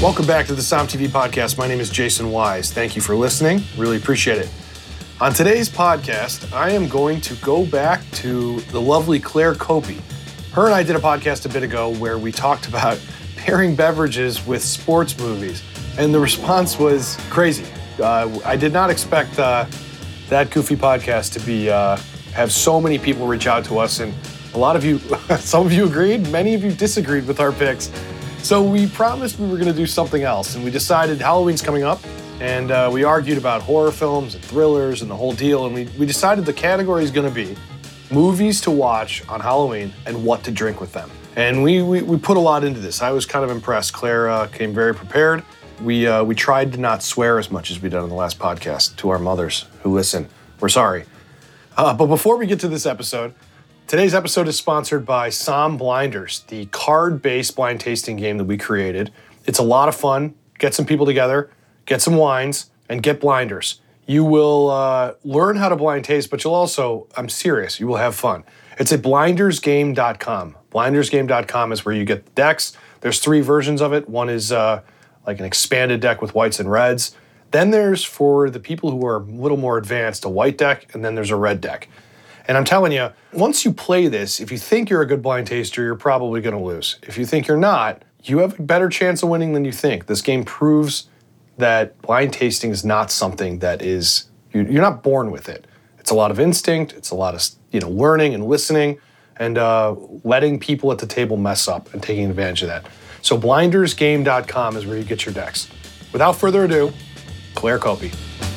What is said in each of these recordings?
Welcome back to the SOM TV podcast. My name is Jason Wise. Thank you for listening. Really appreciate it. On today's podcast, I am going to go back to the lovely Claire Copey. Her and I did a podcast a bit ago where we talked about pairing beverages with sports movies, and the response was crazy. I did not expect that goofy podcast to be have so many people reach out to us, and a lot of you, some of you agreed, many of you disagreed with our picks. So we promised we were going to do something else, and we decided Halloween's coming up, and we argued about horror films and thrillers and the whole deal, and we decided the category is going to be movies to watch on Halloween and what to drink with them. And we put a lot into this. I was kind of impressed. Claire came very prepared. We tried to not swear as much as we did on the last podcast. To our mothers who listen, we're sorry. But before we get to this episode, today's episode is sponsored by SOM Blinders, the card-based blind tasting game that we created. It's a lot of fun. Get some people together, get some wines, and get blinders. You will learn how to blind taste, but you'll also, I'm serious, you will have fun. It's at blindersgame.com. Blindersgame.com is where you get the decks. There's 3 versions of it. One is like an expanded deck with whites and reds. Then there's, for the people who are a little more advanced, a white deck, and then there's a red deck. And I'm telling you, once you play this, if you think you're a good blind taster, you're probably going to lose. If you think you're not, you have a better chance of winning than you think. This game proves that blind tasting is not something that is, you're not born with it. It's a lot of instinct, it's a lot of learning and listening, and letting people at the table mess up and taking advantage of that. So blindersgame.com is where you get your decks. Without further ado, Claire Copey.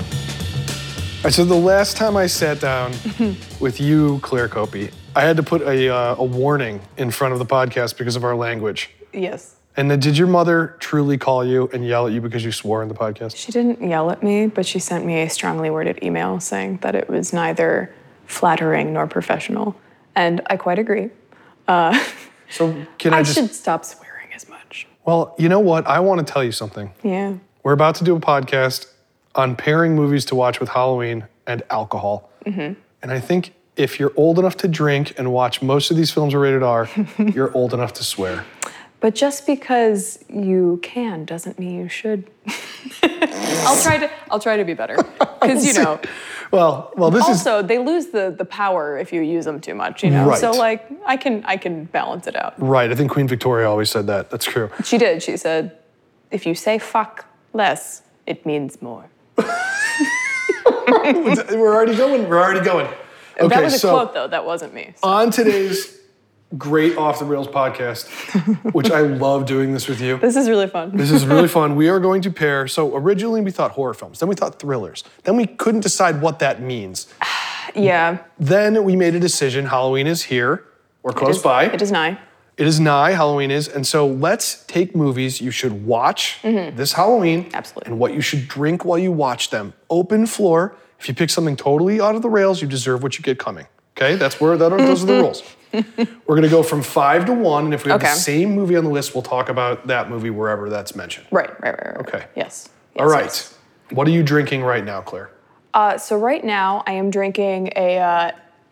All right, so the last time I sat down with you, Claire Copey, I had to put a warning in front of the podcast because of our language. Yes. And then did your mother truly call you and yell at you because you swore in the podcast? She didn't yell at me, but she sent me a strongly worded email saying that it was neither flattering nor professional. And I quite agree. So can I should stop swearing as much. Well, you know what? I want to tell you something. Yeah. We're about to do a podcast on pairing movies to watch with Halloween and alcohol. Mm-hmm. And I think if you're old enough to drink and watch most of these films are rated R, you're old enough to swear. But just because you can doesn't mean you should. I'll try to be better. Because Well, this also, they lose the power if you use them too much, Right. So I can balance it out. Right. I think Queen Victoria always said that. That's true. She did. She said, if you say fuck less, it means more. We're already going. Okay, that was a quote, though. That wasn't me. So. On today's great Off the Rails podcast, which I love doing this with you. This is really fun. This is really fun. We are going to pair. So originally we thought horror films. Then we thought thrillers. Then we couldn't decide what that means. Yeah. Then we made a decision. Halloween is here. We're close by. It is nigh. It is nigh. Halloween is. And so let's take movies you should watch this Halloween. Absolutely. And what you should drink while you watch them. Open floor. If you pick something totally out of the rails, you deserve what you get coming. Okay? Those are the rules. We're going to go from 5 to 1. And if we have the same movie on the list, we'll talk about that movie wherever that's mentioned. Right. Okay. Yes. All right. Yes. What are you drinking right now, Claire? So right now, I am drinking a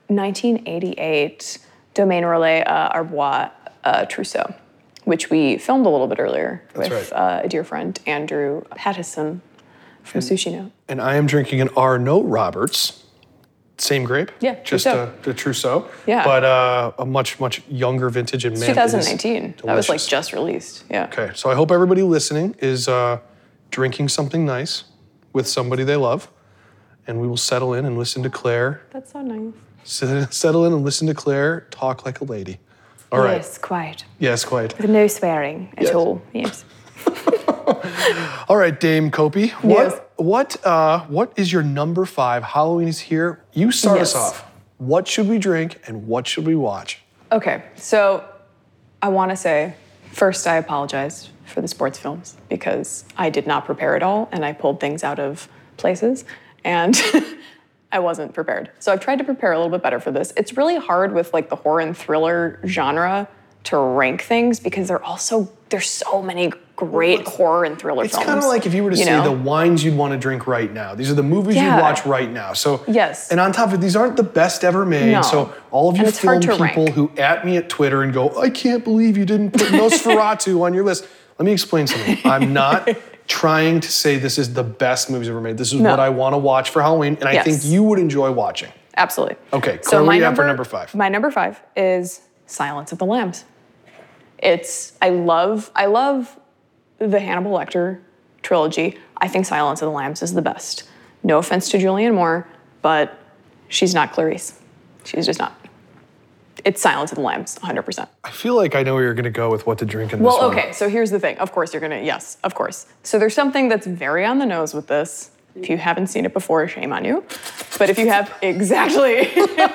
1988 Domaine Relais Arbois Trousseau, which we filmed a little bit earlier with a dear friend, Andrew Pattison from Sushi Note. And I am drinking an Arnaud Roberts. Same grape? Yeah, just the Trousseau. Yeah. But a much, much younger vintage. And man, 2019. That was just released. Yeah. Okay, so I hope everybody listening is drinking something nice with somebody they love. And we will settle in and listen to Claire. That's so nice. Settle in and listen to Claire talk like a lady. All right. Yes, quite. Yes, quite. With no swearing at all. Yes. All right, Dame Copey. Yes. What is your number 5? Halloween is here. You start us off. What should we drink and what should we watch? Okay, so I want to say, first I apologize for the sports films because I did not prepare at all and I pulled things out of places and I wasn't prepared. So I've tried to prepare a little bit better for this. It's really hard with like the horror and thriller genre to rank things because there's so many great horror and thriller films. It's kind of like if you were to say the wines you'd want to drink right now. These are the movies you'd watch right now. So yes. And on top of it, these aren't the best ever made. No. So all of you film people who at me at Twitter and go, I can't believe you didn't put Nosferatu on your list. Let me explain something. I'm not trying to say this is the best movies ever made. This is what I want to watch for Halloween, and I think you would enjoy watching. Absolutely. Okay, Claire, what do you have for number 5? My number 5 is Silence of the Lambs. I love the Hannibal Lecter trilogy. I think Silence of the Lambs is the best. No offense to Julianne Moore, but she's not Clarice. She's just not. It's Silence of the Lambs, 100%. I feel like I know where you're going to go with what to drink in this one. Well, okay, so here's the thing. Of course you're going to, yes, of course. So there's something that's very on the nose with this. If you haven't seen it before, shame on you. But if you have, exactly.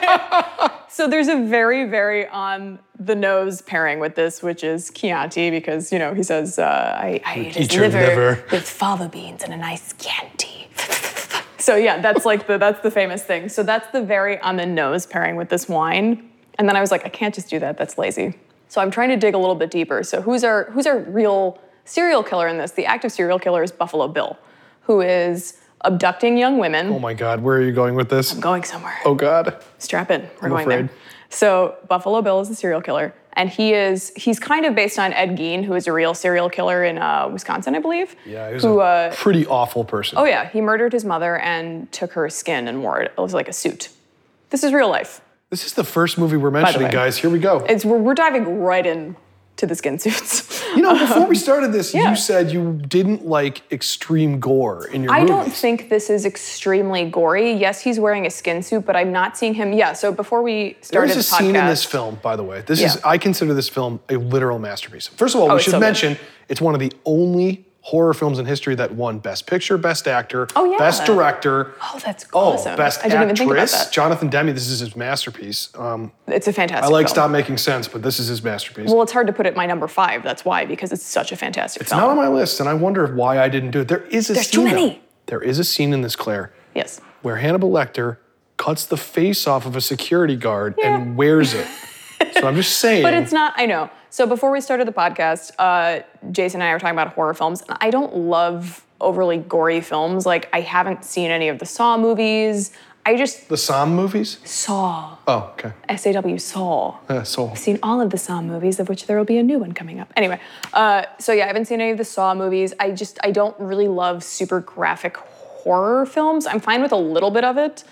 So there's a very, very on the nose pairing with this, which is Chianti, because, he says, I ate his liver with fava beans and a nice Chianti. So yeah, that's the famous thing. So that's the very on the nose pairing with this wine. And then I was like, I can't just do that. That's lazy. So I'm trying to dig a little bit deeper. So who's our real serial killer in this? The active serial killer is Buffalo Bill, who is abducting young women. Oh my God, where are you going with this? I'm going somewhere. Oh God. Strap in. We're going afraid. there. So Buffalo Bill is the serial killer. And he's kind of based on Ed Gein, who is a real serial killer in Wisconsin, I believe. Yeah, he was a pretty awful person. Oh yeah, he murdered his mother and took her skin and wore it. It was like a suit. This is real life. This is the first movie we're mentioning, guys. Here we go. We're diving right in to the skin suits. Before we started this, you said you didn't like extreme gore in your movies. I don't think this is extremely gory. Yes, he's wearing a skin suit, but I'm not seeing him. Yeah, so before we started the podcast. There's a scene in this film, by the way. I consider this film a literal masterpiece. First of all, we should mention it's one of the only horror films in history that won Best Picture, Best Actor, Best Director. Oh, that's awesome. Best Actress. I didn't even think about that. Jonathan Demme, this is his masterpiece. It's a fantastic I like film. Stop Making Sense, but this is his masterpiece. Well, it's hard to put it my number 5. That's why, because it's such a fantastic film. It's not on my list, and I wonder why I didn't do it. There's too many. There is a scene in this, Claire. Yes. Where Hannibal Lecter cuts the face off of a security guard and wears it. So I'm just saying. But it's not, I know. So before we started the podcast, Jason and I were talking about horror films. And I don't love overly gory films. Like, I haven't seen any of the Saw movies. The Saw movies? Saw. Oh, okay. SAW, Saw. Saw. I've seen all of the Saw movies, of which there will be a new one coming up. Anyway, so yeah, I haven't seen any of the Saw movies. I don't really love super graphic horror films. I'm fine with a little bit of it.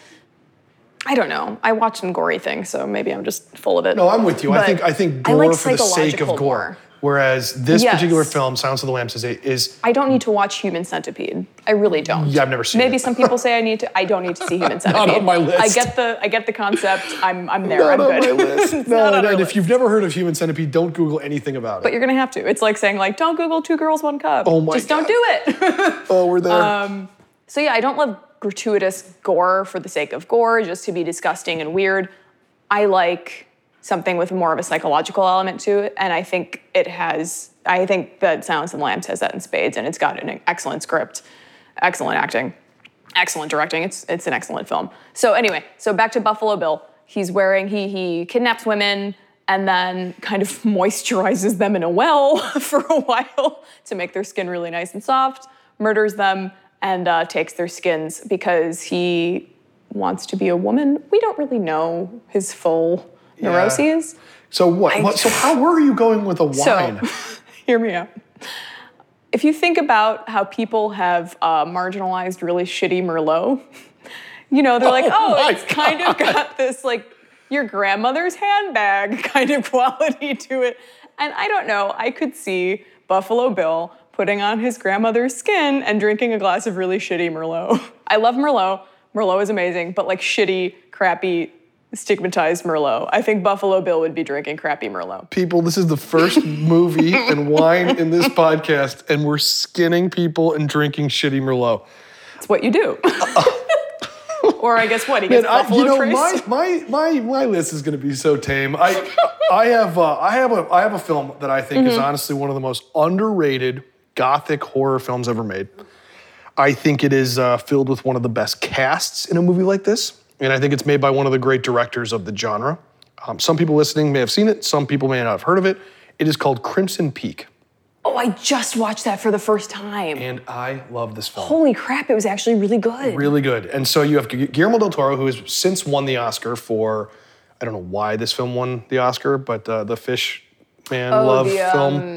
I don't know. I watch some gory things, so maybe I'm just full of it. No, I'm with you. I think gore like for the sake of gore. Horror. Whereas this particular film, Silence of the Lambs, is... I don't need to watch Human Centipede. I really don't. Yeah, I've never seen it. Maybe some people say I need to. I don't need to see Human Centipede. Not on my list. I get the concept. I'm there. Not I'm on good. my list. No, and if you've never heard of Human Centipede, don't Google anything about it. But you're gonna have to. It's like saying don't Google 2 Girls, 1 Cup. Oh my Just God. don't do it. Oh, we're there. So yeah, I don't love gratuitous gore for the sake of gore, just to be disgusting and weird. I like something with more of a psychological element to it, and I think that Silence of the Lambs has that in spades, and it's got an excellent script, excellent acting, excellent directing. It's an excellent film. So anyway, back to Buffalo Bill. He kidnaps women and then kind of moisturizes them in a well for a while to make their skin really nice and soft, murders them, and takes their skins because he wants to be a woman. We don't really know his full neuroses. So what? So how were you going with a wine? So, hear me out. If you think about how people have marginalized really shitty Merlot, they're like, it's kind of got this your grandmother's handbag kind of quality to it. And I don't know, I could see Buffalo Bill putting on his grandmother's skin and drinking a glass of really shitty Merlot. I love Merlot. Merlot is amazing, but shitty, crappy, stigmatized Merlot. I think Buffalo Bill would be drinking crappy Merlot. People, this is the first movie and wine in this podcast, and we're skinning people and drinking shitty Merlot. It's what you do. Or I guess what? He gets Buffalo Trace? My list is going to be so tame. I have a film that I think is honestly one of the most underrated gothic horror films ever made. I think it is filled with one of the best casts in a movie like this. And I think it's made by one of the great directors of the genre. Some people listening may have seen it. Some people may not have heard of it. It is called Crimson Peak. Oh, I just watched that for the first time. And I love this film. Holy crap, it was actually really good. Really good. And so you have Guillermo del Toro, who has since won the Oscar for, I don't know why this film won the Oscar, but the Fish Man Love film.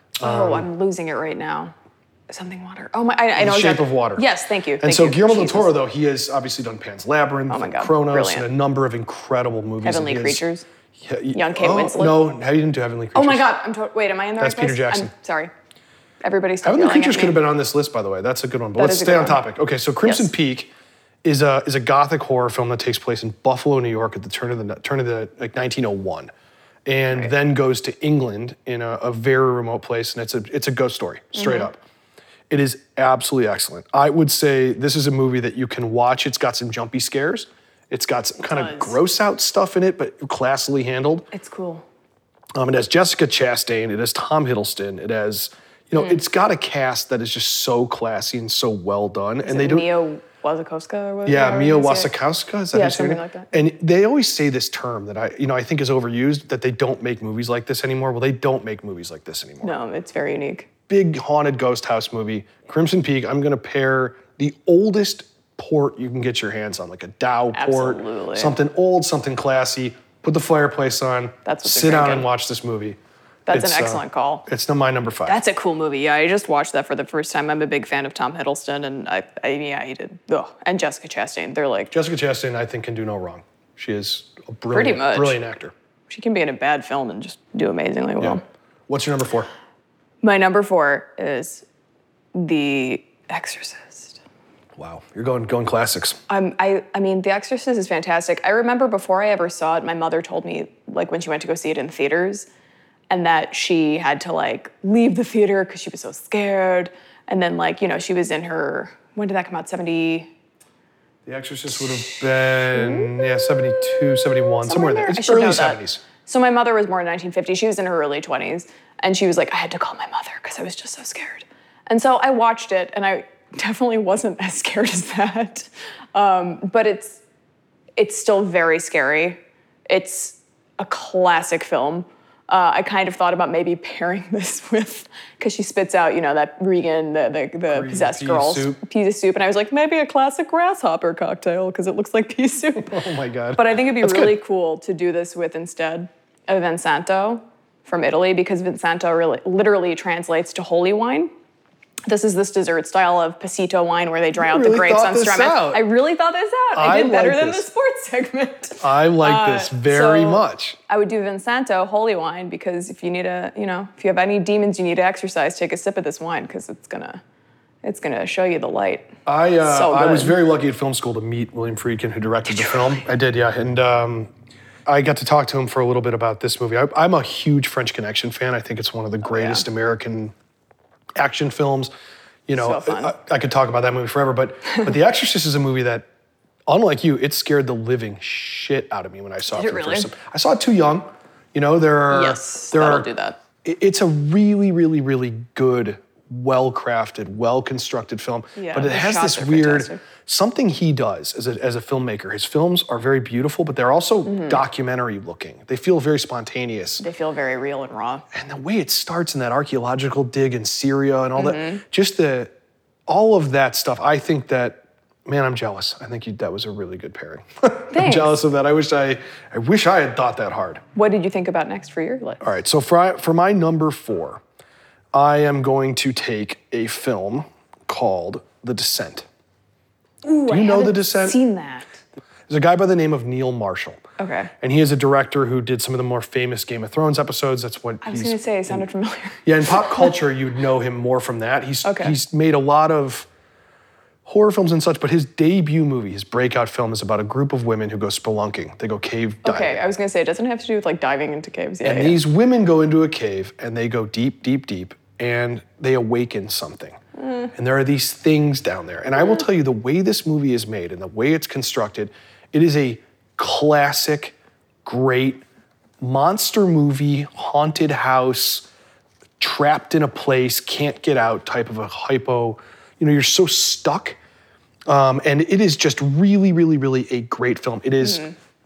I'm losing it right now. Something Water. Oh my! I know. The Shape of Water. Yes, thank you. And so Guillermo del Toro, though, he has obviously done Pan's Labyrinth, Oh my God, Kronos, brilliant. and a number of incredible movies. Heavenly And he has- Creatures. Yeah, Young Kate Winslet. No, he didn't do Heavenly Creatures. Oh my God! Wait, am I in the That's right place? Peter Jackson. I'm sorry. Everybody's still Heavenly yelling Creatures at could have me. been on this list, by the way. That's a good one. But That let's is a stay good on one. topic. Okay, so Crimson Yes. Peak is a gothic horror film that takes place in Buffalo, New York, at the turn of the like 1901, and then goes to England in a very remote place, and it's a ghost story, straight up. It is absolutely excellent. I would say this is a movie that you can watch. It's got some jumpy scares. It's got some kind of does. gross out stuff in it, but classily handled. It's cool. It has Jessica Chastain. It has Tom Hiddleston. It has, it's got a cast that is just so classy and so well done. And they do. Mia Wasikowska or whatever. Yeah, Mia how you say it? Wasikowska. Is that Yeah, how you say her something name? like that. And they always say this term that I think is overused, that they don't make movies like this anymore. Well, they don't make movies like this anymore. No, it's very unique. Big haunted ghost house movie. Crimson Peak. I'm gonna pair the oldest port you can get your hands on, like a Dow port, Absolutely. something old, something classy. Put the fireplace on. That's what they're sit down drinking. and watch this movie. That's It's, an excellent call. It's my number 5. That's a cool movie. Yeah, I just watched that for the first time. I'm a big fan of Tom Hiddleston, and he did. Ugh. And Jessica Chastain. They're like, Jessica Chastain, I think, can do no wrong. She is a Pretty much. brilliant actor. she can be in a bad film and just do amazingly well. Yeah. What's your number 4? My number 4 is The Exorcist. Wow, you're going classics. I mean, The Exorcist is fantastic. I remember before I ever saw it, my mother told me, like, when she went to go see it in theaters, and that she had to, like, leave the theater because she was so scared. And then, like, she was in her, when did that come out? 70? The Exorcist would have been, 72, 71, somewhere in there. I It's should early know that. 70s. So my mother was born in 1950. She was in her early 20s. And she was like, I had to call my mother because I was just so scared. And so I watched it, and I definitely wasn't as scared as that. But it's still very scary. It's a classic film. I kind of thought about maybe pairing this with, because she spits out, that Regan, the possessed pea girl's soup. pea soup. And I was like, maybe a classic grasshopper cocktail, because it looks like pea soup. Oh my God. But I think it'd be That's really good. cool to do this with instead a Vinsanto from Italy, because Vinsanto really literally translates to holy wine. This is this dessert style of pasito wine where they dry out the really grapes thought on this ceramics. out. I really thought this out. I I did better like than this. the sports segment. I like this very so much. I would do Vinsanto holy wine, because if you need if you have any demons you need to exorcise, take a sip of this wine, because it's gonna show you the light. I was good. very lucky at film school to meet William Friedkin, who directed the film. I did, yeah. And I got to talk to him for a little bit about this movie. I'm a huge French Connection fan. I think it's one of the greatest American action films. So fun. I could talk about that movie forever, but The Exorcist is a movie that, unlike you, it scared the living shit out of me when I saw it Did for it the really? first time. I saw it too young. Yes, that'll do that. It's a really, really, really good, well-crafted, well-constructed film. Yeah, but it the has shots this are weird, fantastic. something he does as a filmmaker. His films are very beautiful, but they're also documentary looking. They feel very spontaneous. They feel very real and raw. And the way it starts in that archaeological dig in Syria and all Mm-hmm. that, just all of that stuff, I think that, man, I'm jealous. I think that was a really good pairing. I'm Thanks. jealous of that. I wish I had thought that hard. What did you think about next for your list? All right, so for my number 4, I am going to take a film called The Descent. Ooh, Do you know The Descent? Seen that? There's a guy by the name of Neil Marshall. Okay. And he is a director who did some of the more famous Game of Thrones episodes. That's what I was going to say, it sounded familiar. Yeah, in pop culture, you'd know him more from that. Okay. He's made a lot of horror films and such, but his debut movie, his breakout film, is about a group of women who go spelunking. They go cave diving. Okay, I was going to say, it doesn't have to do with like diving into caves. Yeah, And these women go into a cave and they go deep, deep, deep, and they awaken something. And there are these things down there. And I will tell you, the way this movie is made and the way it's constructed, it is a classic, great monster movie, haunted house, trapped in a place, can't get out type of a hypo. You're so stuck. And it is just really, really, really a great film. It is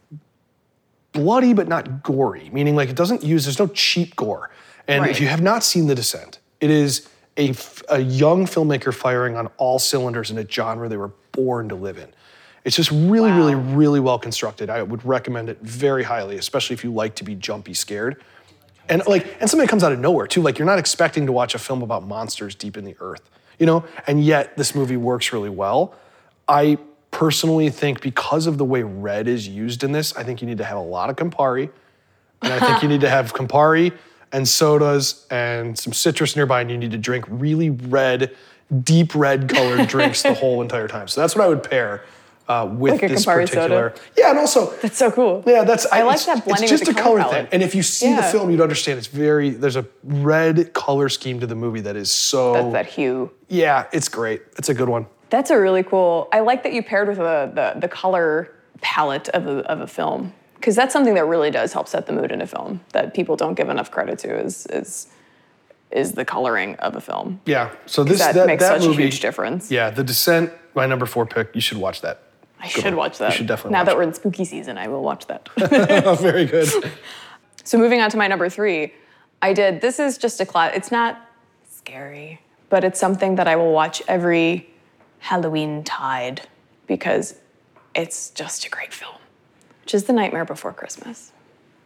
bloody but not gory, meaning like there's no cheap gore. And if Right. you have not seen The Descent, it is a young filmmaker firing on all cylinders in a genre they were born to live in. It's just really, Wow. really, really well constructed. I would recommend it very highly, especially if you like to be jumpy scared. And something that comes out of nowhere too. Like, you're not expecting to watch a film about monsters deep in the earth, you know? And yet this movie works really well. I personally think because of the way red is used in this, I think you need to have a lot of Campari. And I think you need to have Campari and sodas and some citrus nearby, and you need to drink really red, deep red colored drinks the whole entire time. So that's what I would pair with like a this Campari particular. soda? Yeah, and also That's so cool. yeah, I like that blending It's just with the a color color thing. palette. And if you see the Yeah. film, you'd understand there's a red color scheme to the movie that is so That's that hue. yeah, it's great. It's a good one. That's a really cool. I like that you paired with the color palette of a film, because that's something that really does help set the mood in a film that people don't give enough credit to is the coloring of a film. Yeah. So That makes such movie, a huge difference. Yeah, The Descent, my number 4 pick. You should watch that. I should watch that. You should definitely Now watch that we're in spooky season, I will watch that. Oh, very good. So moving on to my number 3, this is just a class. It's not scary, but it's something that I will watch every Halloween tide because it's just a great film, which is The Nightmare Before Christmas.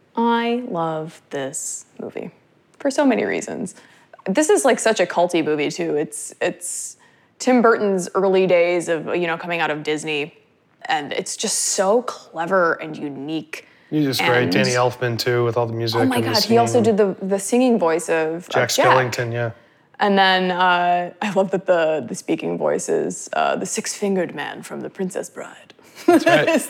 I love this movie for so many reasons. This is like such a culty movie too. It's Tim Burton's early days of, coming out of Disney, and it's just so clever and unique. He's just great. Danny Elfman too, with all the music. Oh my and the God, he singing. also did the singing voice of Jack Skellington, yeah. And then I love that the speaking voice is the six-fingered man from The Princess Bride. That's right.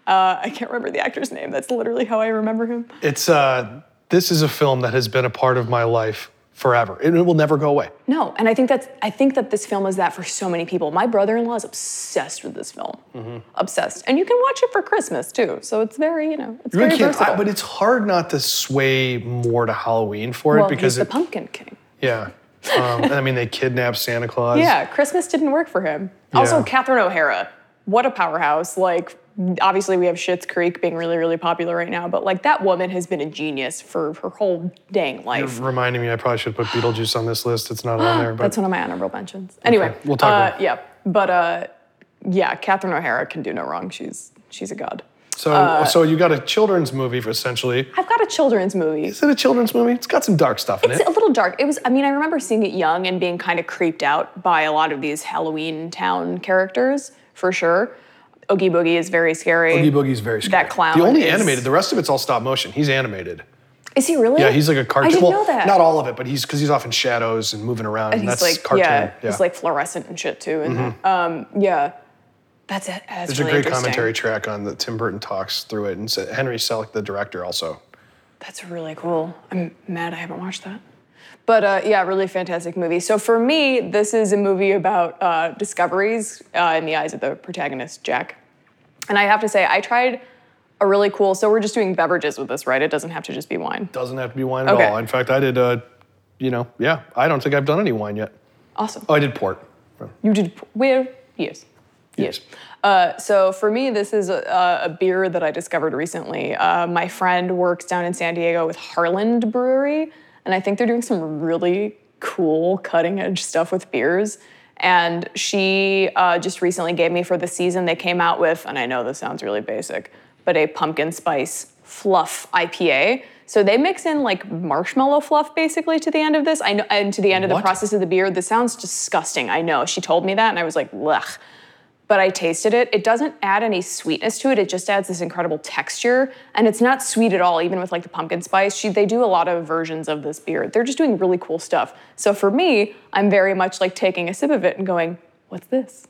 I can't remember the actor's name. That's literally how I remember him. It's this is a film that has been a part of my life forever. It will never go away. No, and I think that this film is that for so many people. My brother-in-law is obsessed with this film. Mm-hmm. Obsessed. And you can watch it for Christmas too. So it's very, it's You really very can't, versatile. but it's hard not to sway more to Halloween for it well, because he's the Pumpkin King. yeah. And I mean, they kidnapped Santa Claus. Yeah, Christmas didn't work for him. Also, Yeah. Catherine O'Hara, what a powerhouse. Like, obviously we have Schitt's Creek being really, really popular right now, but like that woman has been a genius for her whole dang life. You're reminding me I probably should put Beetlejuice on this list. It's not on there. But That's one of my honorable mentions. Anyway, we'll talk about it. Yeah, but Catherine O'Hara can do no wrong. She's a god. So you got a children's movie essentially. I've got a children's movie. Is it a children's movie? It's got some dark stuff in It's it. a little dark. I remember seeing it young and being kind of creeped out by a lot of these Halloween Town characters, for sure. Oogie Boogie is very scary. Oogie Boogie's very scary. That clown The only is- animated. The rest of it's all stop motion. He's animated. Is he really? Yeah, he's like a cartoon. I didn't well, know that. Not all of it, but because he's off in shadows and moving around. And He's that's like, cartoon. yeah, he's like fluorescent and shit too. And yeah, that's it. That's There's really a great interesting. commentary track on that Tim Burton talks through it, and Henry Selick, the director, also. That's really cool. I'm mad I haven't watched that. But yeah, really fantastic movie. So for me, this is a movie about discoveries in the eyes of the protagonist, Jack. And I have to say, I tried a really cool, so we're just doing beverages with this, right? It doesn't have to just be wine. Doesn't have to be wine at Okay. all. In fact, I did, I don't think I've done any wine yet. Awesome. Oh, I did port. You did, where? Yes. Yes. So for me, this is a beer that I discovered recently. My friend works down in San Diego with Harland Brewery, and I think they're doing some really cool cutting edge stuff with beers. And she just recently gave me for the season, they came out with, and I know this sounds really basic, but a pumpkin spice fluff IPA. So they mix in like marshmallow fluff basically to the end of this. I know, and to the end of the What? process of the beer. This sounds disgusting. I know. She told me that, and I was like, blech. But I tasted it. It doesn't add any sweetness to it. It just adds this incredible texture. And it's not sweet at all, even with like the pumpkin spice. They do a lot of versions of this beer. They're just doing really cool stuff. So for me, I'm very much like taking a sip of it and going, what's this?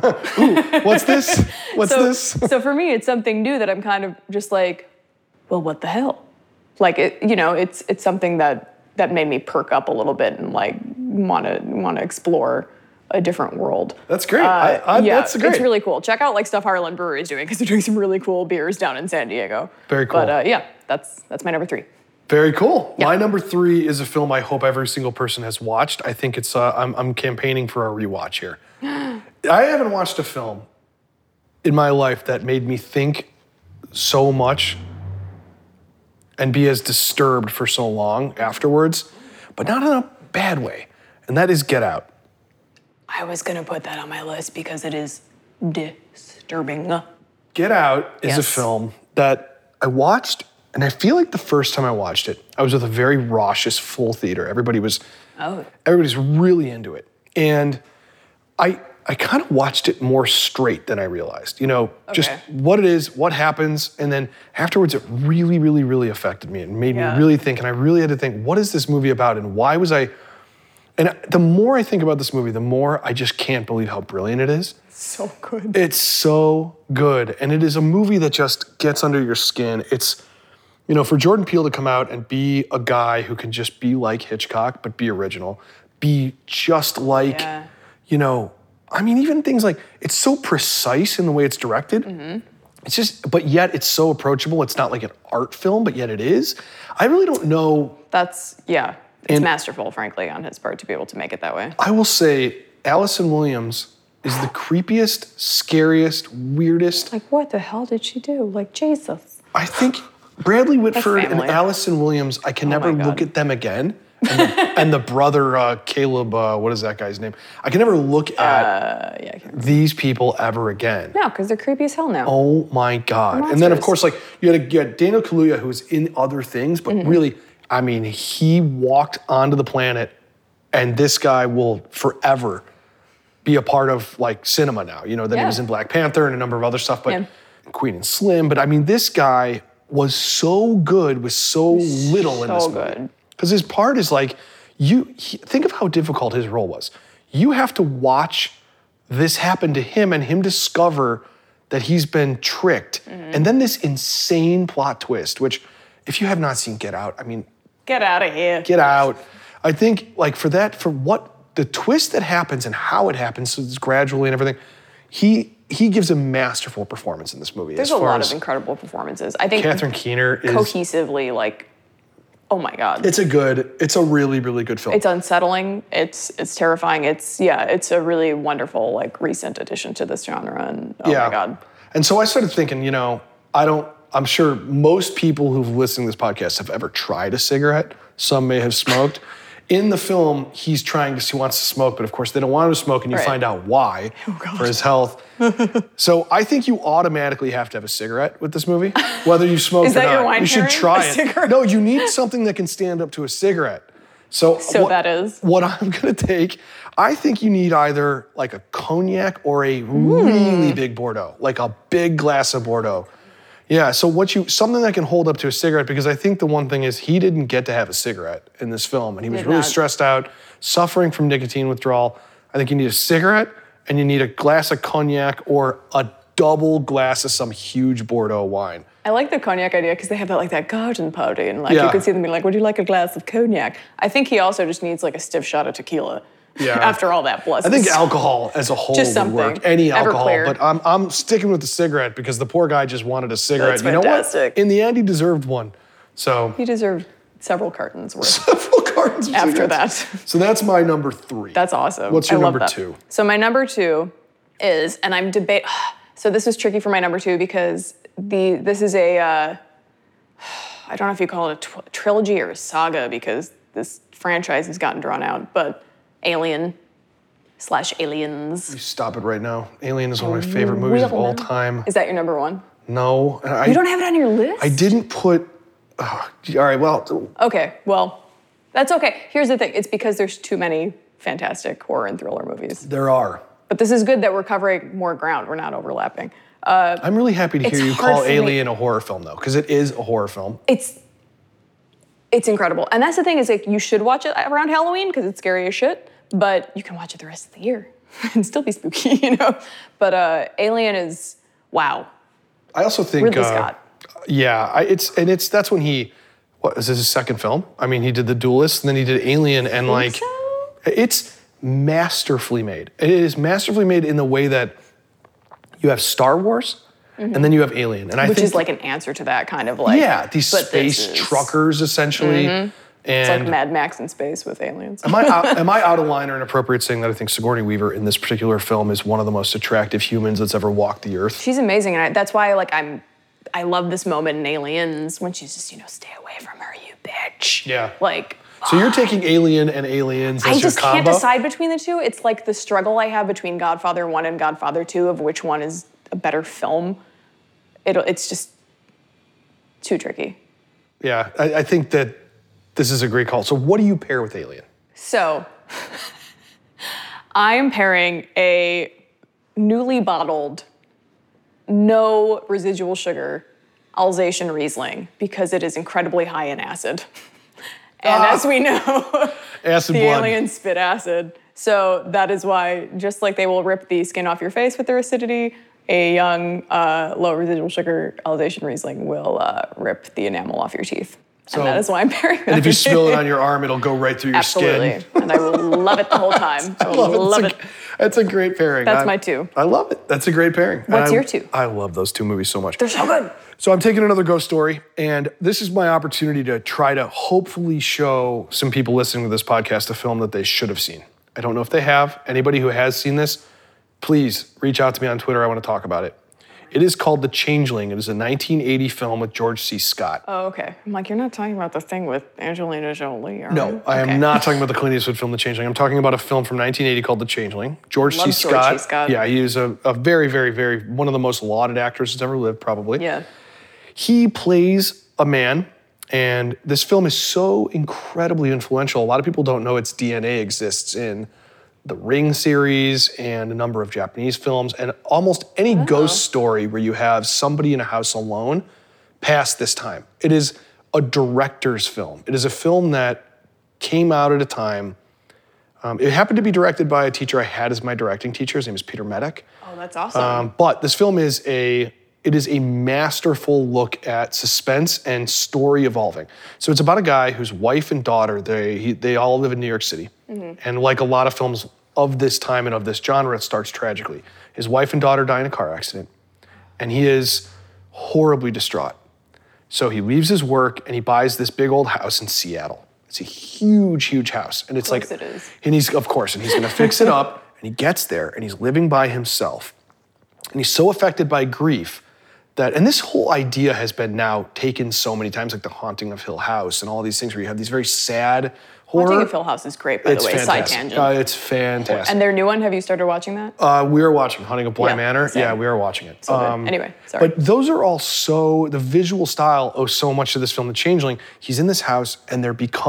What's this? What's this? So for me, it's something new that I'm kind of just like, well, what the hell? Like it's something that made me perk up a little bit and like want to explore a different world. That's great. Yeah, that's great. it's really cool. Check out like stuff Harland Brewery is doing because they're doing some really cool beers down in San Diego. Very cool. But yeah, that's my number 3. Very cool. Yeah. My number 3 is a film I hope every single person has watched. I think it's, I'm campaigning for a rewatch here. I haven't watched a film in my life that made me think so much and be as disturbed for so long afterwards, but not in a bad way. And that is Get Out. I was gonna put that on my list because it is disturbing. Get Out is a Yes. film that I watched And I feel like the first time I watched it, I was with a very raucous full theater. Everybody's really into it. And I kind of watched it more straight than I realized. Just what it is, what happens, and then afterwards it really, really, really affected me and made me really think, and I really had to think, what is this movie about and why was I... And the more I think about this movie, the more I just can't believe how brilliant it is. So good. It's so good. And it is a movie that just gets under your skin. It's, for Jordan Peele to come out and be a guy who can just be like Hitchcock, but be original, be just like, even things like, it's so precise in the way it's directed. Mm-hmm. It's just, but yet it's so approachable. It's not like an art film, but yet it is. I really don't know. It's masterful, frankly, on his part to be able to make it that way. I will say, Allison Williams is the creepiest, scariest, weirdest. Like, what the hell did she do? Like, Jesus. I think Bradley Whitford and Allison Williams, I can never look at them again. And the brother, Caleb, what is that guy's name? I can never look at these people ever again. No, because they're creepy as hell now. Oh my God. And then, of course, like, you had Daniel Kaluuya, who's in other things, but really... he walked onto the planet, and this guy will forever be a part of like cinema now. He was in Black Panther and a number of other stuff, but Queen and Slim. But this guy was so good with so little in this movie. Because his part is like, think of how difficult his role was. You have to watch this happen to him and him discover that he's been tricked. Mm-hmm. And then this insane plot twist, which if you have not seen Get Out, get out of here. Get out. I think, like, for what the twist that happens and how it happens, so it's gradually and everything, he gives a masterful performance in this movie. There's a lot of incredible performances. I think Catherine Keener is cohesively, like, oh my God. It's a really, really good film. It's unsettling. It's terrifying. It's a really wonderful, like, recent addition to this genre. And oh my God. And so I started thinking, I'm sure most people who've listened to this podcast have ever tried a cigarette. Some may have smoked. In the film, he wants to smoke, but of course they don't want him to smoke, and you find out why for his health. So I think you automatically have to have a cigarette with this movie, whether you smoke or not. Is that your wine You should pairing? try it. No, you need something that can stand up to a cigarette. So that is what I'm going to take. I think you need either like a cognac or a really big Bordeaux, like a big glass of Bordeaux. Yeah, so something that can hold up to a cigarette, because I think the one thing is he didn't get to have a cigarette in this film, and he was really stressed out, suffering from nicotine withdrawal. I think you need a cigarette, and you need a glass of cognac or a double glass of some huge Bordeaux wine. I like the cognac idea because they have that garden party, and you can see them being like, would you like a glass of cognac? I think he also just needs like a stiff shot of tequila. Yeah. After all that plus. I think alcohol as a whole would work. Any alcohol, but I'm sticking with the cigarette because the poor guy just wanted a cigarette. That's fantastic. You know what? In the end, he deserved one. So he deserved several cartons worth. Several cartons of after cigarettes. that. So that's my number 3. That's awesome. What's your number 2? So my number 2 is, and I'm debate. So this is tricky for my number 2 because this is a I don't know if you call it a trilogy or a saga because this franchise has gotten drawn out, but Alien/Aliens. You stop it right now. Alien is one of my favorite movies of all time. Is that your number 1? No. You don't have it on your list? I didn't put... all right, well... Okay, well, that's okay. Here's the thing. It's because there's too many fantastic horror and thriller movies. There are. But this is good that we're covering more ground. We're not overlapping. I'm really happy to hear you call Alien a horror film, though, because it is a horror film. It's incredible. And that's the thing, is like you should watch it around Halloween because it's scary as shit, but you can watch it the rest of the year and still be spooky, But Alien is, wow. I also think... Ridley Scott. Yeah, that's when he... What, is this his second film? I mean, he did The Duelist, and then he did Alien, and it's masterfully made. It is masterfully made in the way that you have Star Wars, and then you have Alien. And Which is like an answer to that kind of like... Yeah, these space truckers, essentially. And it's like Mad Max in space with aliens. Am I out of line or inappropriate saying that I think Sigourney Weaver in this particular film is one of the most attractive humans that's ever walked the earth? She's amazing, and that's why I love this moment in Aliens when she's just, stay away from her, you bitch. Yeah. Like... So you're taking Alien and Aliens as your combo? I just can't decide between the two. It's like the struggle I have between Godfather 1 and Godfather 2 of which one is a better film. It's just too tricky. Yeah, I think that this is a great call. So what do you pair with Alien? So I am pairing a newly bottled, no residual sugar Alsatian Riesling because it is incredibly high in acid. And as we know, acid the blood. aliens spit acid. So that is why, just like they will rip the skin off your face with their acidity, a young, low residual sugar Alsatian Riesling will rip the enamel off your teeth. So, and that is why I'm pairing that. And if you spill it on your arm, it'll go right through your Absolutely. skin. And I will love it the whole time. I will love it. That's a great pairing. That's my two. I love it. That's a great pairing. What's your two? I love those two movies so much. They're so good. So I'm taking another ghost story, and this is my opportunity to try to hopefully show some people listening to this podcast a film that they should have seen. I don't know if they have. Anybody who has seen this, please reach out to me on Twitter. I want to talk about it. It is called The Changeling. It is a 1980 film with George C. Scott. Oh, okay. I'm like, you're not talking about the thing with Angelina Jolie, are you? No, I am not talking about the Clint Eastwood film, The Changeling. I'm talking about a film from 1980 called The Changeling. George C. Scott. Yeah, he is a very, very, very, one of the most lauded actors that's ever lived, probably. Yeah. He plays a man, and this film is so incredibly influential. A lot of people don't know its DNA exists in the Ring series and a number of Japanese films, and almost any ghost story where you have somebody in a house alone past this time. It is a director's film. It is a film that came out at a time. It happened to be directed by a teacher I had as my directing teacher. His name is Peter Medic. Oh, that's awesome. But this film is a masterful look at suspense and story evolving. So it's about a guy whose wife and daughter, they all live in New York City. Mm-hmm. And like a lot of films of this time and of this genre, it starts tragically. His wife and daughter die in a car accident, and he is horribly distraught. So he leaves his work and he buys this big old house in Seattle. It's a huge, huge house. And it's of course it is. And he's gonna fix it up, and he gets there and he's living by himself. And he's so affected by grief that, and this whole idea has been now taken so many times, like The Haunting of Hill House and all these things where you have these very sad horror. Haunting of Hill House is great, by the way. Fantastic. Side tangent. It's fantastic. And their new one, have you started watching that? We are watching Haunting of Bly Manor. Same. Yeah, we are watching it. So good. Anyway, sorry. But those are all the visual style owes so much to this film, The Changeling. He's in this house and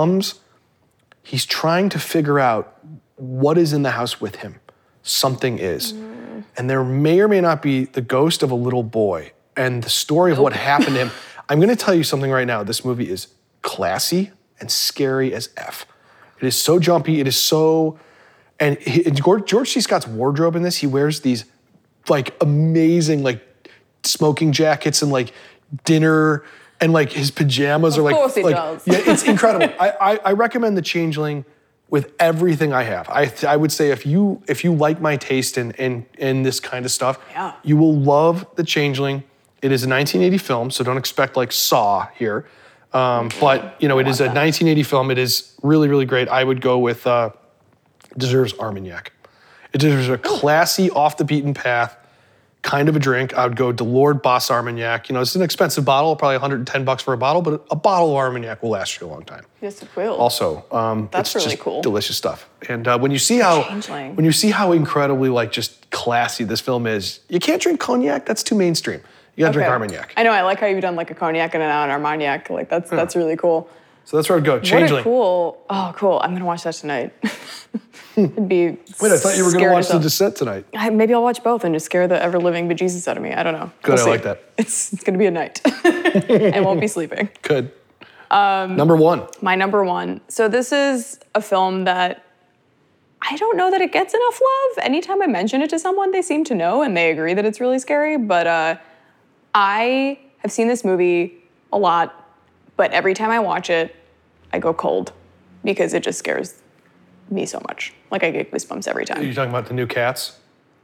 he's trying to figure out what is in the house with him. Something is. And there may or may not be the ghost of a little boy. And the story of what happened to him. I'm gonna tell you something right now. This movie is classy and scary as F. It is so jumpy, it is so, and George C. Scott's wardrobe in this, he wears these like amazing like smoking jackets and like dinner, and like his pajamas are like— Of course he does. Yeah, it's incredible. I recommend The Changeling with everything I have. I would say if you like my taste in this kind of stuff, you will love The Changeling. It is a 1980 film, so don't expect like Saw here. But you know, it is a 1980 film. It is really, really great. I would go with deserves Armagnac. It deserves a classy, off the beaten path kind of a drink. I would go Delord Boss Armagnac. You know, it's an expensive bottle, probably $110 for a bottle, but a bottle of Armagnac will last you a long time. Yes, it will. Also, that's it's really just cool. Delicious stuff. And when you see how incredibly like just classy this film is, you can't drink cognac. That's too mainstream. You gotta drink Armagnac. I know. I like how you've done like a cognac and an Armagnac. Like that's really cool. So that's where I'd go. Changeling. Cool. Oh, cool. I'm gonna watch that tonight. It'd be. Wait, I thought you were gonna watch The Descent tonight. Maybe I'll watch both and just scare the ever living bejesus out of me. I don't know. Good. I like that. It's gonna be a night. I won't be sleeping. Good. Number one. My number one. So this is a film that I don't know that it gets enough love. Anytime I mention it to someone, they seem to know and they agree that it's really scary. But I have seen this movie a lot, but every time I watch it, I go cold because it just scares me so much. Like I get goosebumps every time. Are you talking about the new Cats?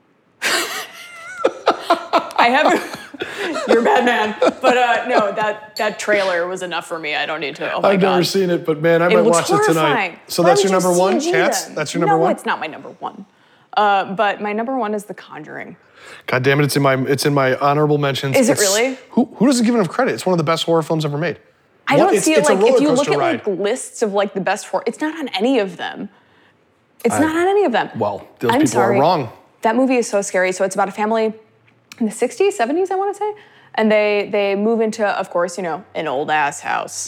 I haven't. You're a bad man. But no, that trailer was enough for me. I don't need to. Oh my I've God. never seen it, but man, I might watch it tonight. So that's your number one, Cats? That's your number one? No, it's not my number one. But my number one is The Conjuring. God damn it! It's in my honorable mentions. Is it really? Who doesn't give enough credit? It's one of the best horror films ever made. I don't see it like if you look at like lists of like the best horror. It's not on any of them. It's not on any of them. Well, those people are wrong. That movie is so scary. So it's about a family in the 60s, 70s, I want to say, and they move into, of course, you know, an old ass house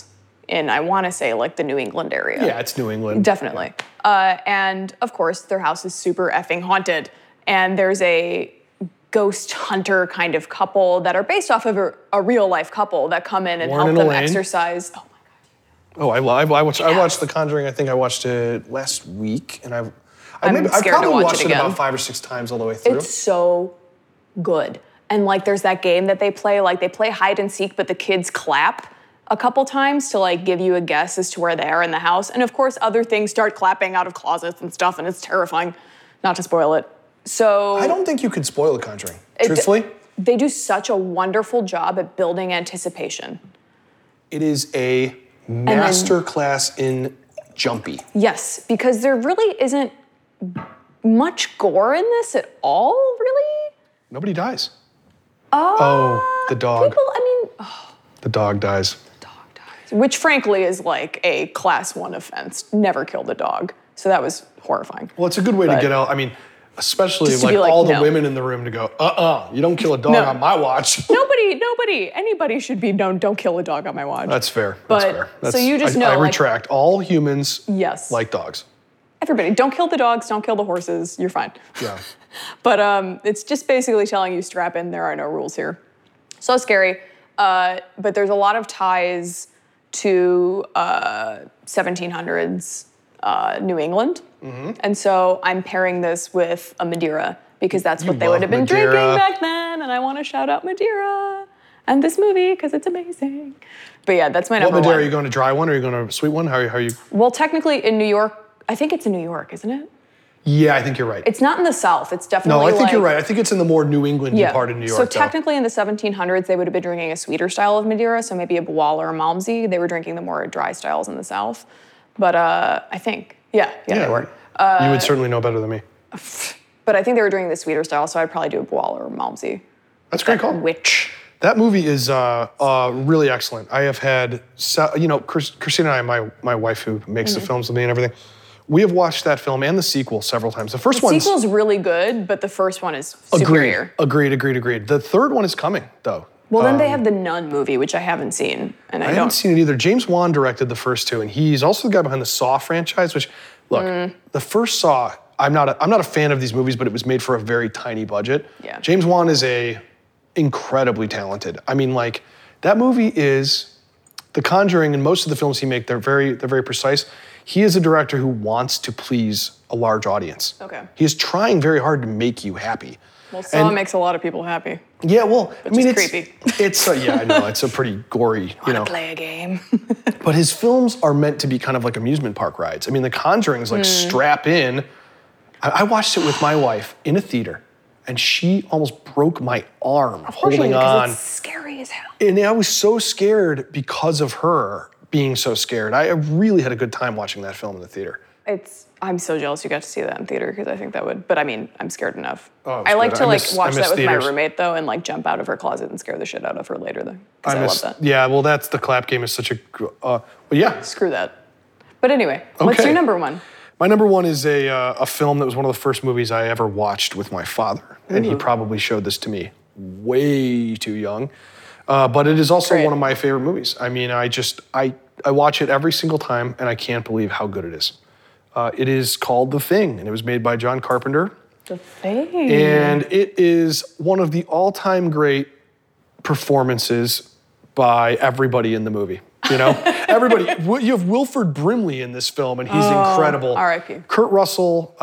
in, I want to say, like the New England area. Yeah, it's New England. Definitely. And of course, their house is super effing haunted. And there's a ghost hunter kind of couple that are based off of a real life couple that come in and Warren help and them Elaine. exercise. Oh my God. I watched The Conjuring. I think I watched it last week, and I've scared to probably watch watched it it again. about 5 or 6 times all the way through. It's so good. And like there's that game that they play, like they play hide and seek, but the kids clap a couple times to like give you a guess as to where they are in the house. And of course, other things start clapping out of closets and stuff, and it's terrifying. Not to spoil it. So I don't think you could spoil The Conjuring, truthfully. They do such a wonderful job at building anticipation. It is a master class in jumpy. Yes, because there really isn't much gore in this at all, really. Nobody dies. Oh, the dog. The dog dies. Which frankly is like a class 1 offense. Never killed a dog. So that was horrifying. Well, it's a good way to get out. I mean, especially Just to like be like, all the no. women in the room to go, you don't kill a dog No. on my watch. Anybody should be known, don't kill a dog on my watch. That's fair. But- That's fair. so you just know, I like- retract. All humans Yes. like dogs. Everybody, don't kill the dogs, don't kill the horses, you're fine. Yeah. But it's just basically telling you strap in, there are no rules here. So scary. But there's a lot of ties to 1700s New England. Mm-hmm. And so I'm pairing this with a Madeira because that's what they love would have been Madeira. drinking back then. And I want to shout out Madeira and this movie because it's amazing. But yeah, that's my What number Madeira? one. Are you going to dry one or are you going to sweet one? How are you? Well, technically in New York, I think it's in New York, isn't it? Yeah, I think you're right. It's not in the South. It's definitely No, I think like, you're right. I think it's in the more New England part of New York. So though. technically in the 1700s, they would have been drinking a sweeter style of Madeira, so maybe a Boal or a Malmsey. They were drinking the more dry styles in the South. But I think, they were. You would certainly know better than me. But I think they were drinking the sweeter style, so I'd probably do a Boal or a Malmsey. That's a great call. Which? That movie is really excellent. I have had, Christina and I, my wife who makes the films with me and everything, we have watched that film and the sequel several times. The first one's Sequel's really good, but the first one is superior. Agreed. The third one is coming, though. Well, then they have the Nun movie, which I haven't seen, and I haven't don't. seen it either. James Wan directed the first two, and he's also the guy behind the Saw franchise. Which, look, the first Saw, I'm not a fan of these movies, but it was made for a very tiny budget. Yeah. James Wan is incredibly talented. I mean, like that movie is The Conjuring, and most of the films he makes, they're very precise. He is a director who wants to please a large audience. Okay. He is trying very hard to make you happy. Well, Saw makes a lot of people happy. Yeah, well, Which is it's creepy. It's I know it's a pretty gory, Play a game. But his films are meant to be kind of like amusement park rides. I mean, The Conjuring is like strap in. I watched it with my wife in a theater, and she almost broke my arm holding on. It's scary as hell. And I was so scared because of her being so scared. I really had a good time watching that film in the theater. I'm so jealous you got to see that in theater because I think that would. But I mean, I'm scared enough. Oh, I like good. to I like miss- watch I miss that with theaters. my roommate though, and like jump out of her closet and scare the shit out of her later though. Because I love that. Yeah, well, that's the clap game is such a. Well, yeah. Screw that. But anyway, what's your number one? My number one is a film that was one of the first movies I ever watched with my father, and he probably showed this to me way too young. But it is also Great. one of my favorite movies. I mean, I watch it every single time, and I can't believe how good it is. It is called The Thing, and it was made by John Carpenter. The Thing. And it is one of the all-time great performances by everybody in the movie. You know, everybody. You have Wilford Brimley in this film, and he's incredible. R.I.P. Kurt Russell,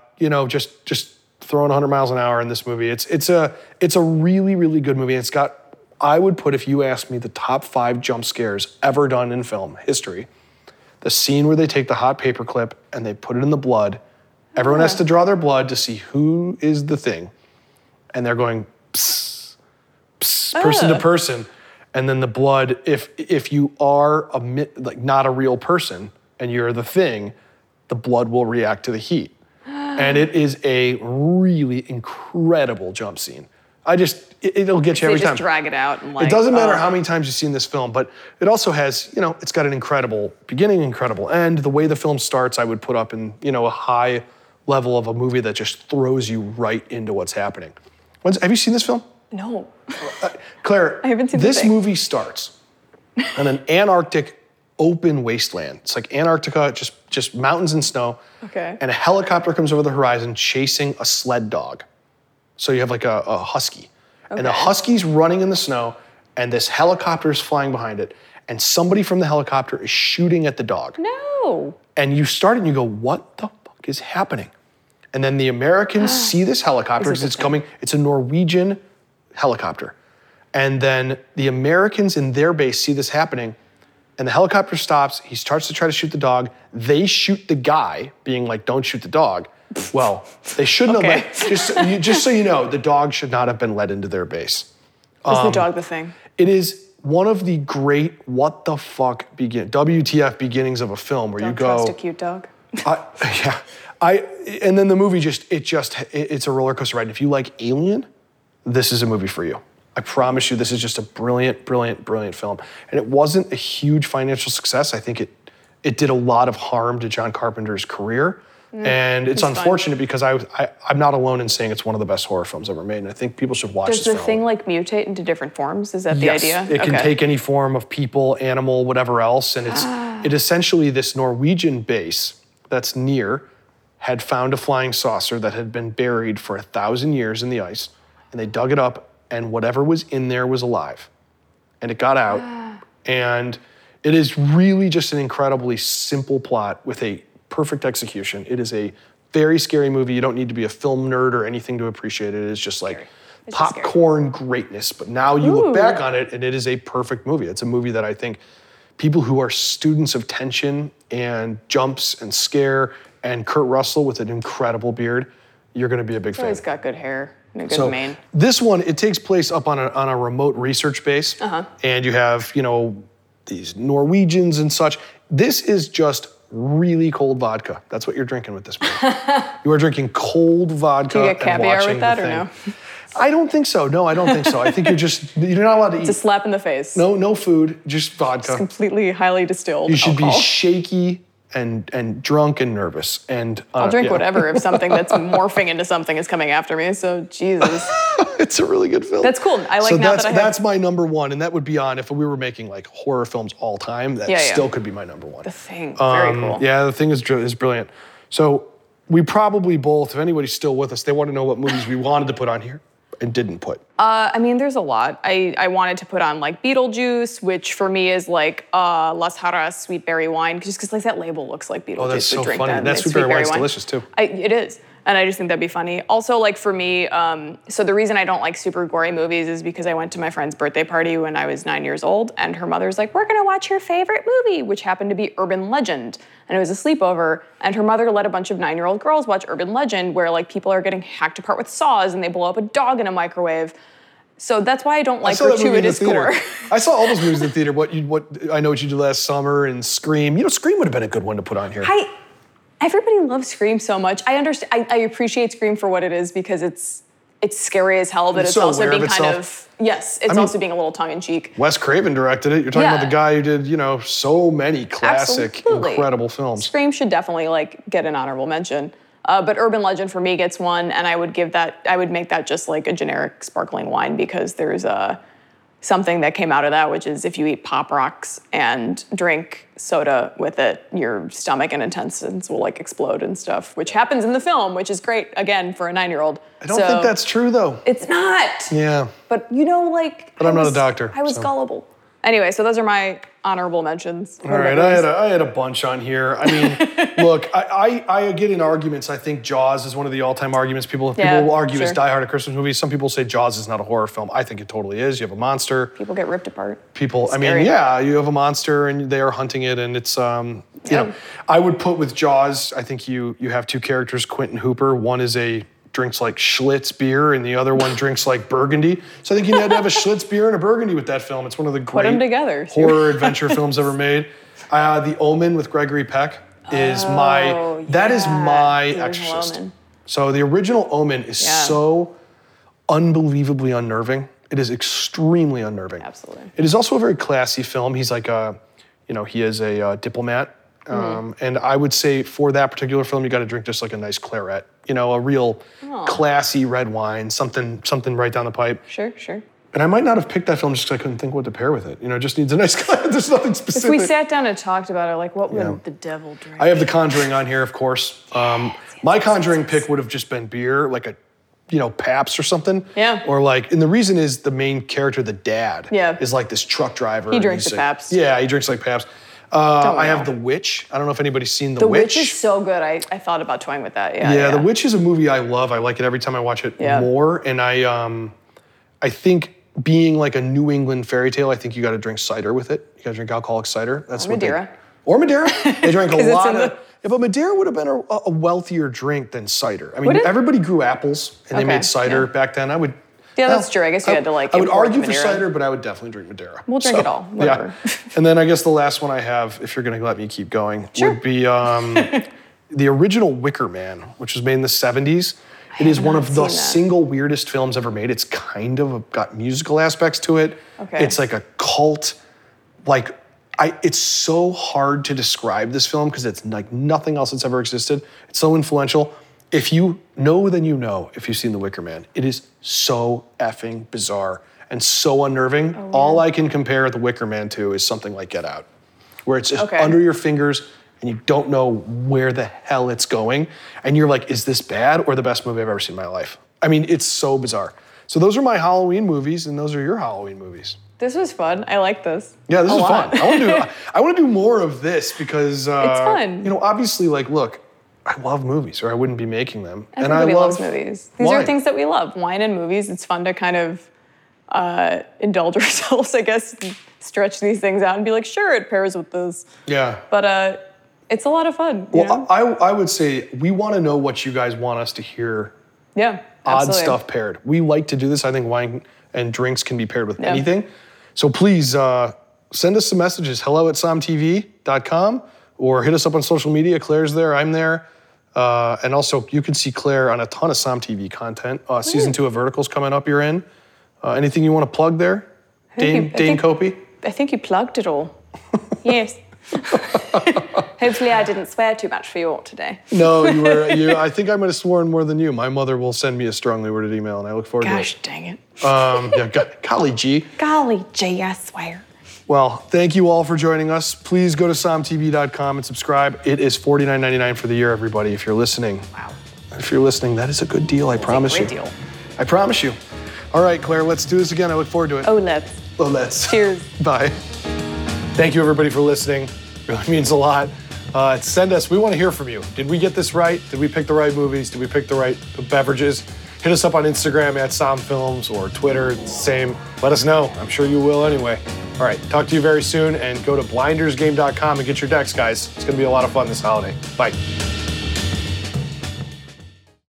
just throwing 100 miles an hour in this movie. It's a really, really good movie. It's got, I would put, if you asked me, the top 5 jump scares ever done in film history. The scene where they take the hot paper clip and they put it in the blood. Everyone has to draw their blood to see who is the thing. And they're going, psst, psst, person to person. And then the blood, if you are not a real person and you're the thing, the blood will react to the heat. And it is a really incredible jump scene. It'll get you every time. Just drag it out and like. It doesn't matter how many times you've seen this film, but it also has, it's got an incredible beginning, incredible end. The way the film starts, I would put up in, a high level of a movie that just throws you right into what's happening. Have you seen this film? No. Claire, I haven't seen this The Thing. movie starts on an Antarctic open wasteland. It's like Antarctica, just mountains and snow. Okay. And a helicopter comes over the horizon chasing a sled dog. So you have like a husky. Okay. And the husky's running in the snow, and this helicopter is flying behind it, and somebody from the helicopter is shooting at the dog. No. And you start it and you go, what the fuck is happening? And then the Americans see this helicopter because it's coming. It's a Norwegian helicopter. And then the Americans in their base see this happening, and the helicopter stops. He starts to try to shoot the dog. They shoot the guy, being like, don't shoot the dog. Well, they shouldn't have let, just so you know, the dog should not have been let into their base. Was the dog the thing? It is one of the great what the fuck WTF beginnings of a film where Don't you go. Trust a cute dog. And then the movie it's a roller coaster ride. And if you like Alien, this is a movie for you. I promise you, this is just a brilliant, brilliant, brilliant film. And it wasn't a huge financial success. I think it did a lot of harm to John Carpenter's career. And it's unfortunate because I'm not alone in saying it's one of the best horror films ever made. And I think people should watch this film. Does the thing like mutate into different forms? Is that the idea? It can take any form of people, animal, whatever else. And it essentially, this Norwegian base that's near had found a flying saucer that had been buried for 1,000 years in the ice. And they dug it up, and whatever was in there was alive. And it got out. And it is really just an incredibly simple plot with a perfect execution. It is a very scary movie. You don't need to be a film nerd or anything to appreciate it. It's just like popcorn greatness. But now you look back on it, and it is a perfect movie. It's a movie that I think people who are students of tension and jumps and scare, and Kurt Russell with an incredible beard, you're going to be a big fan. He's got good hair and a good mane. This one, it takes place up on a remote research base, and you have these Norwegians and such. This is just really cold vodka. That's what you're drinking with this movie. You are drinking cold vodka. Do you get caviar and with that or no? I don't think so. No, I don't think so. I think you're not allowed to eat. It's a slap in the face. No food, just vodka. It's completely highly distilled You should alcohol. be shaky and drunk and nervous. And I'll drink whatever if something that's morphing into something is coming after me. So Jesus. It's a really good film. That's cool. I like so now that's, that I have... that's my number one, and that would be on if we were making like horror films all time. That still could be my number one. The Thing, very cool. Yeah, The Thing is brilliant. So we probably both, if anybody's still with us, they want to know what movies we wanted to put on here and didn't put. I mean, there's a lot. I wanted to put on like Beetlejuice, which for me is like Las Jarras sweet berry wine, just because like that label looks like Beetlejuice. Oh, that's so drink funny. That sweet berry wine's delicious too. It is. And I just think that'd be funny. Also, like for me, so the reason I don't like super gory movies is because I went to my friend's birthday party when I was 9 years old, and her mother's like, we're gonna watch your favorite movie, which happened to be Urban Legend. And it was a sleepover, and her mother let a bunch of 9-year-old girls watch Urban Legend, where like people are getting hacked apart with saws and they blow up a dog in a microwave. So that's why I don't like gratuitous gore. I saw all those movies in the theater. What I Know What You Did Last Summer and Scream. Scream would have been a good one to put on here. Everybody loves Scream so much. I understand. I appreciate Scream for what it is because it's scary as hell, but it's also being kind of also being a little tongue in cheek. Wes Craven directed it. You're talking about the guy who did so many classic, incredible films. Scream should definitely like get an honorable mention. But Urban Legend for me gets one, and I would make that just like a generic sparkling wine because there's something that came out of that, which is if you eat Pop Rocks and drink soda with it, your stomach and intestines will like explode and stuff, which happens in the film, which is great, again, for a 9-year-old. I don't think that's true, though. It's not. Yeah. But But I'm not a doctor. I was gullible. Anyway, so those are my honorable mentions. All right, I had a bunch on here. I mean, look, I get in arguments. I think Jaws is one of the all-time arguments. People will argue it's Die Hard, a Christmas movie. Some people say Jaws is not a horror film. I think it totally is. You have a monster. People get ripped apart. You have a monster and they are hunting it, and it's I would put with Jaws. I think you have two characters, Quentin Hooper. One is drinks like Schlitz beer, and the other one drinks like Burgundy. So I think you had to have a Schlitz beer and a Burgundy with that film. It's one of the great horror adventure films ever made. The Omen with Gregory Peck is my Exorcist. So the original Omen is so unbelievably unnerving. It is extremely unnerving. Absolutely. It is also a very classy film. He's like he is a diplomat. And I would say for that particular film, you got to drink just like a nice claret, a real classy red wine, something right down the pipe. Sure. And I might not have picked that film just because I couldn't think what to pair with it. You know, it just needs a nice glass. There's nothing specific. If we sat down and talked about it, like, what would the devil drink? I have The Conjuring on here, of course. My Conjuring pick would have just been beer, like a, Pabst or something. Yeah. Or like, and the reason is the main character, the dad, is like this truck driver. He drinks the Pabst. Yeah, he drinks like Pabst. I have The Witch. I don't know if anybody's seen The Witch. The Witch is so good. I thought about toying with that. Yeah, The Witch is a movie I love. I like it every time I watch it more. And I think being like a New England fairy tale, I think you got to drink cider with it. You got to drink alcoholic cider. That's what Madeira. Or Madeira. They drank a lot of. Yeah, but Madeira would have been a wealthier drink than cider. I mean, everybody grew apples and they made cider back then. Yeah, that's true. I guess you had to I would argue for cider, but I would definitely drink Madeira. We'll drink it all. Whatever. Yeah. And then I guess the last one I have, if you're going to let me keep going, would be the original Wicker Man, which was made in the 70s. It is one of the single weirdest films ever made. It's kind of got musical aspects to it. Okay. It's like a cult, it's so hard to describe this film because it's like nothing else that's ever existed. It's so influential. If you know, then you know if you've seen The Wicker Man. It is so effing bizarre and so unnerving. All I can compare The Wicker Man to is something like Get Out, where it's just under your fingers and you don't know where the hell it's going. And you're like, is this bad or the best movie I've ever seen in my life? I mean, it's so bizarre. So those are my Halloween movies and those are your Halloween movies. This was fun. I like this. Yeah, this is fun. I want to do more of this because, it's fun. Obviously, look, I love movies or I wouldn't be making them. Everybody loves movies. These are things that we love. Wine and movies. It's fun to kind of indulge ourselves, I guess, stretch these things out and be like, sure, it pairs with this. Yeah. But it's a lot of fun. Well, I would say we want to know what you guys want us to hear. Yeah, odd stuff paired. We like to do this. I think wine and drinks can be paired with anything. So please send us some messages. hello@somtv.com or hit us up on social media. Claire's there. I'm there. And also, you can see Claire on a ton of Som TV content. Season 2 of Vertical's coming up. You're in. Anything you want to plug there? Dane Copey? I think you plugged it all. Yes. Hopefully I didn't swear too much for you all today. No, you were. I think I might have sworn more than you. My mother will send me a strongly worded email, and I look forward to it. Gosh, dang it. Golly gee. Golly gee, I swear. Well, thank you all for joining us. Please go to somtv.com and subscribe. It is $49.99 for the year, everybody, if you're listening. Wow. If you're listening, that is a good deal, I promise you. It's a great deal. I promise you. All right, Claire, let's do this again. I look forward to it. Oh, let's. Oh, let's. Cheers. Bye. Thank you, everybody, for listening. It really means a lot. Send us. We want to hear from you. Did we get this right? Did we pick the right movies? Did we pick the right beverages? Hit us up on Instagram @SomFilms or Twitter. It's the same. Let us know. I'm sure you will anyway. All right. Talk to you very soon. And go to blindersgame.com and get your decks, guys. It's going to be a lot of fun this holiday. Bye.